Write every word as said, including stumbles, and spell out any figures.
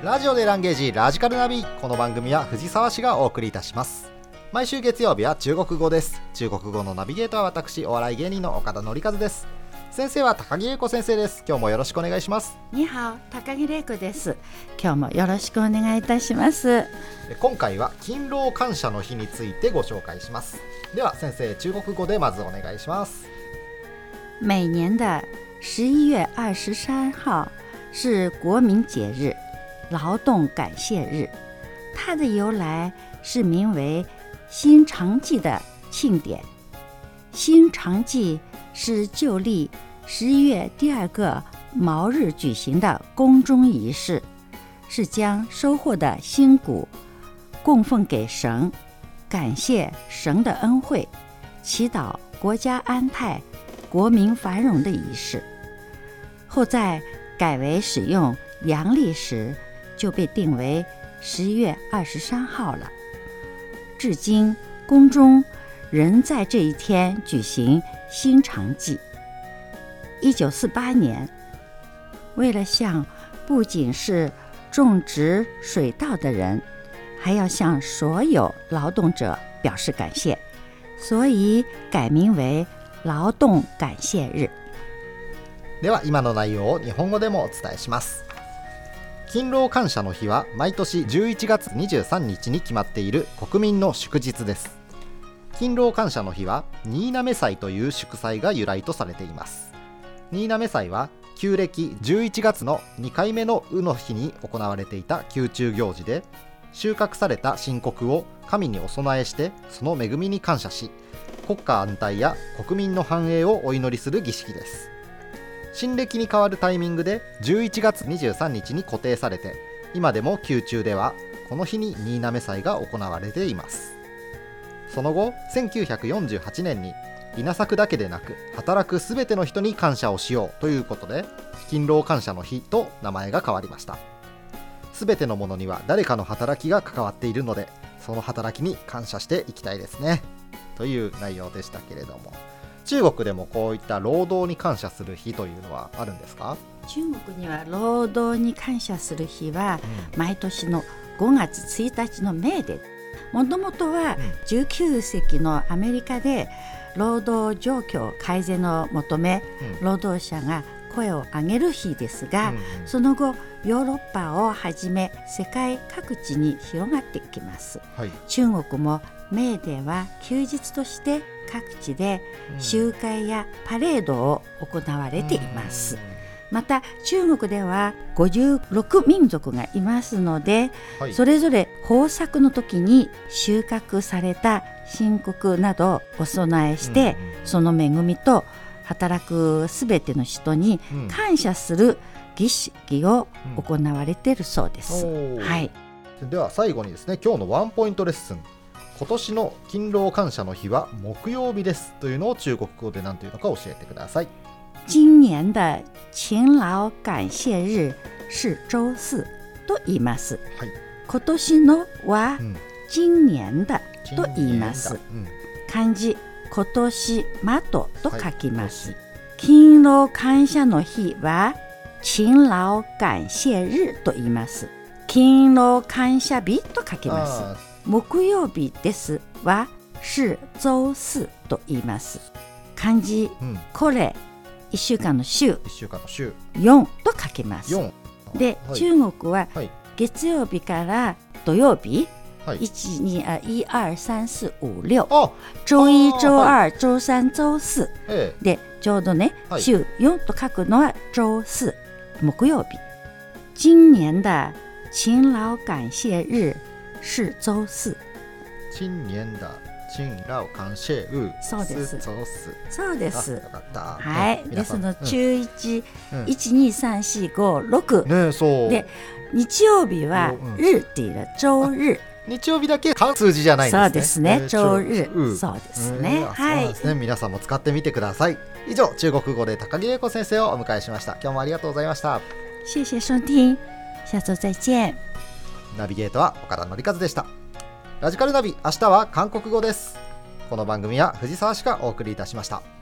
ラジオでランゲージラジカルナビ。この番組は藤沢市がお送りいたします。毎週月曜日は中国語です。中国語のナビゲーターは私、お笑い芸人の岡田典和です。先生は高木玲子先生です。今日もよろしくお願いします。 にはお、高木玲子です。今日もよろしくお願いいたします。 今回は勤労感謝の日についてご紹介します。では先生、中国語でまずお願いします。 每年的十一月二十三号是国民节日，劳动感谢日。它的由来是名为新长季的庆典。新长季是旧历十一月第二个卯日举行的宫中仪式，是将收获的新谷供奉给神，感谢神的恩惠，祈祷国家安泰、国民繁荣的仪式。后在改为使用阳历时，就被定为十一月二十三号了。至今，宫中仍在这一天举行新长祭。一九四八年，为了向不仅是种植水稻的人，还要向所有劳动者表示感谢，所以改名为劳動感謝日。 では今の内容を日本語でもお伝えします。勤労感謝の日は毎年じゅういちがつにじゅうさんにちに決まっている国民の祝日です。勤労感謝の日は新滑祭という祝祭が由来とされています。新滑祭は旧暦じゅういちがつのにかいめの卯の日に行われていた宮中行事で、収穫された新穀を神にお供えしてその恵みに感謝し、国家安泰や国民の繁栄をお祈りする儀式です。新暦に変わるタイミングでじゅういちがつにじゅうさんにちに固定されて、今でも宮中ではこの日に新滑祭が行われています。その後せんきゅうひゃくよんじゅうはちねんに稲作だけでなく働くすべての人に感謝をしようということで、勤労感謝の日と名前が変わりました。すべてのものには誰かの働きが関わっているので、その働きに感謝していきたいですね、という内容でしたけれども、中国でもこういった労働に感謝する日というのはあるんですか？ 中国には労働に感謝する日は毎年のごがつついたちのメーデー。もともとはじゅうきゅうせきのアメリカで労働状況改善を求め、労働者が声を上げる日ですが、その後ヨーロッパをはじめ世界各地に広がっていきます、はい、中国もメーデーは休日として各地で集会やパレードを行われています。また中国ではごじゅうろく民族がいますので、はい、それぞれ豊作の時に収穫された新穀などをお供えして、うん、その恵みと働くすべての人に感謝する儀式を行われているそうです、うんはい、 では最後にですね、今日のワンポイントレッスン。今年の勤労感謝の日は木曜日ですというのを中国語で何というのか教えてください。 今年的勤労感謝日是周四と言います、はい、今年のは、うん、今年的と言います、うん、漢字今年まとと書きます、はい、勤労感謝の日は勤労感謝日と言います。勤労感謝日と書きます。木曜日ですは是周四と言います。漢字、うん、これいっしゅうかんの週、いっしゅうかんの週よんと書きます。で、はい、中国は月曜日から土曜日、はい、いち、に、あ、い、に、さん、よん、ご、ろく周一、周二、周三、周四でちょうどね、はい、週よんと書くのは周四、木曜日。今年的勤労感謝日是周四。 今年的勤労感謝日そうです。 周四。 そうです。 よかった。 はい。ですの中一、いち、に、さん、よん、ご、ろくね、そうで日曜日は日っていう周日。 日曜日だけ漢数字じゃないんですね。 そうですね。周日、うん、そうですね。はい。そうですね。 皆さんも使ってみてください。以上、中国語で高木玲子先生をお迎えしました。今日もありがとうございました。 謝謝收聽。下周再見。 ナビゲートは岡田典和でした。ラジカルナビ、明日は韓国語です。この番組は藤沢市がお送りいたしました。